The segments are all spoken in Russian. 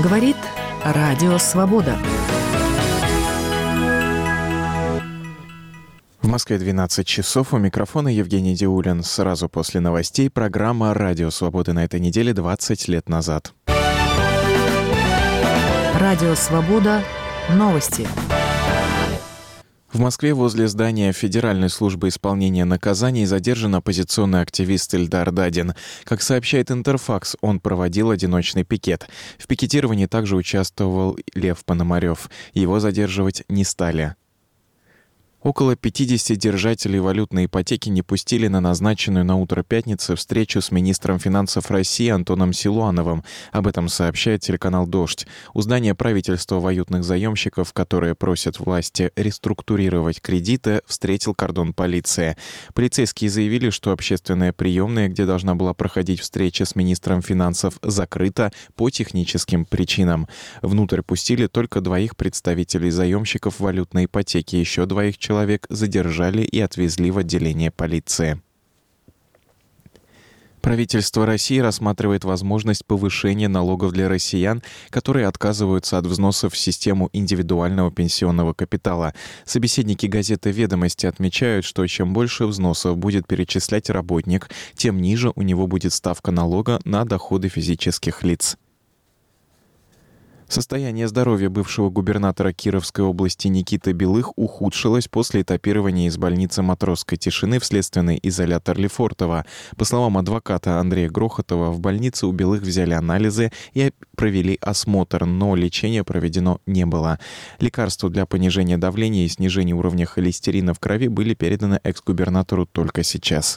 Говорит Радио Свобода. В Москве 12 часов. У микрофона Евгений Диулин. Сразу после новостей программа «Радио Свободы» на этой неделе 20 лет назад. Радио Свобода. Новости. В Москве возле здания Федеральной службы исполнения наказаний задержан оппозиционный активист Ильдар Дадин. Как сообщает Интерфакс, он проводил одиночный пикет. В пикетировании также участвовал Лев Пономарев. Его задерживать не стали. Около 50 держателей валютной ипотеки не пустили на назначенную на утро пятницы встречу с министром финансов России Антоном Силуановым. Об этом сообщает телеканал «Дождь». У здания правительства валютных заемщиков, которые просят власти реструктурировать кредиты, встретил кордон полиции. Полицейские заявили, что общественная приемная, где должна была проходить встреча с министром финансов, закрыта по техническим причинам. Внутрь пустили только 2 представителей заемщиков валютной ипотеки, еще 2 человек задержали и отвезли в отделение полиции. Правительство России рассматривает возможность повышения налогов для россиян, которые отказываются от взносов в систему индивидуального пенсионного капитала. Собеседники газеты «Ведомости» отмечают, что чем больше взносов будет перечислять работник, тем ниже у него будет ставка налога на доходы физических лиц. Состояние здоровья бывшего губернатора Кировской области Никиты Белых ухудшилось после этапирования из больницы Матросской Тишины в следственный изолятор Лефортово. По словам адвоката Андрея Грохотова, в больнице у Белых взяли анализы и провели осмотр, но лечение проведено не было. Лекарства для понижения давления и снижения уровня холестерина в крови были переданы экс-губернатору только сейчас.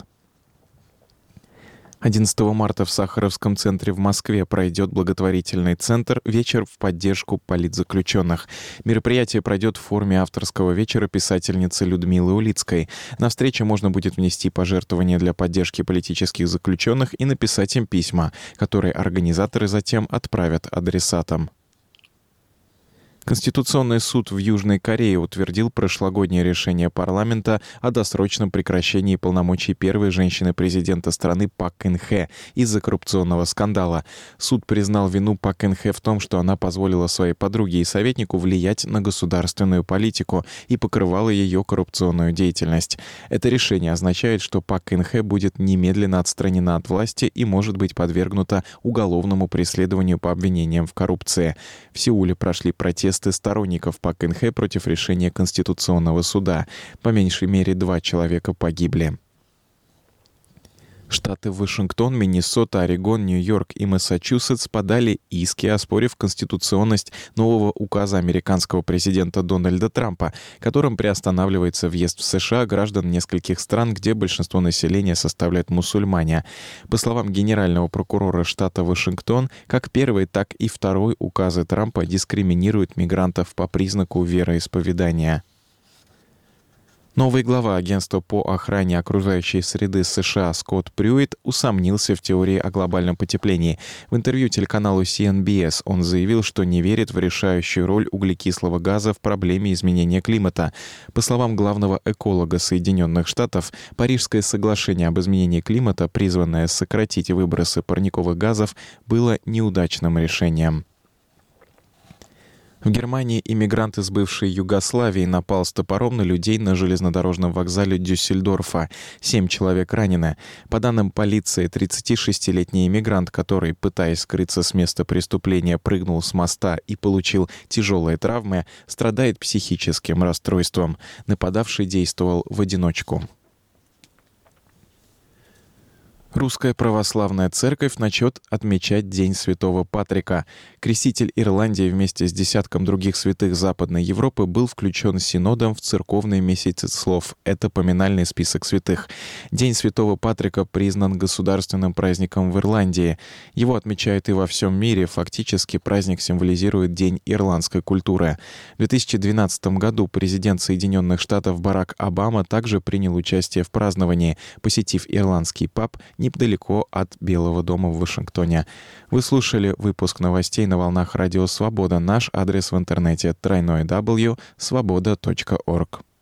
11 марта в Сахаровском центре в Москве пройдет благотворительный центр «Вечер в поддержку политзаключенных». Мероприятие пройдет в форме авторского вечера писательницы Людмилы Улицкой. На встрече можно будет внести пожертвования для поддержки политических заключенных и написать им письма, которые организаторы затем отправят адресатам. Конституционный суд в Южной Корее утвердил прошлогоднее решение парламента о досрочном прекращении полномочий первой женщины-президента страны Пак Кын Хе из-за коррупционного скандала. Суд признал вину Пак Кын Хе в том, что она позволила своей подруге и советнику влиять на государственную политику и покрывала ее коррупционную деятельность. Это решение означает, что Пак Кын Хе будет немедленно отстранена от власти и может быть подвергнута уголовному преследованию по обвинениям в коррупции. В Сеуле прошли протесты сторонников Пак Кын Хе против решения Конституционного суда. По меньшей мере 2 человека погибли. Штаты Вашингтон, Миннесота, Орегон, Нью-Йорк и Массачусетс подали иски, оспорив конституционность нового указа американского президента Дональда Трампа, которым приостанавливается въезд в США граждан нескольких стран, где большинство населения составляют мусульмане. По словам генерального прокурора штата Вашингтон, как первый, так и второй указы Трампа дискриминируют мигрантов по признаку вероисповедания. Новый глава Агентства по охране окружающей среды США Скотт Прюитт усомнился в теории о глобальном потеплении. В интервью телеканалу CNBS он заявил, что не верит в решающую роль углекислого газа в проблеме изменения климата. По словам главного эколога Соединенных Штатов, Парижское соглашение об изменении климата, призванное сократить выбросы парниковых газов, было неудачным решением. В Германии иммигрант из бывшей Югославии напал с топором на людей на железнодорожном вокзале Дюссельдорфа. 7 человек ранены. По данным полиции, 36-летний иммигрант, который, пытаясь скрыться с места преступления, прыгнул с моста и получил тяжелые травмы, страдает психическим расстройством. Нападавший действовал в одиночку. Русская православная церковь начнет отмечать День Святого Патрика. Креститель Ирландии вместе с десятком других святых Западной Европы был включен Синодом в церковный месяц слов. Это поминальный список святых. День Святого Патрика признан государственным праздником в Ирландии. Его отмечают и во всем мире. Фактически праздник символизирует День ирландской культуры. В 2012 году президент Соединенных Штатов Барак Обама также принял участие в праздновании, посетив ирландский паб недалеко от Белого дома в Вашингтоне. Вы слушали выпуск новостей на волнах Радио Свобода. Наш адрес в интернете www.svoboda.org.